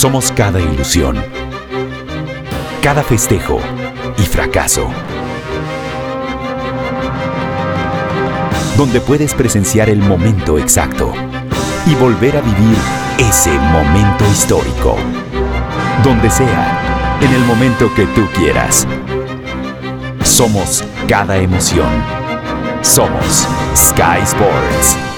Somos cada ilusión, cada festejo y fracaso. Donde puedes presenciar el momento exacto y volver a vivir ese momento histórico. Donde sea, en el momento que tú quieras. Somos cada emoción. Somos Sky Sports.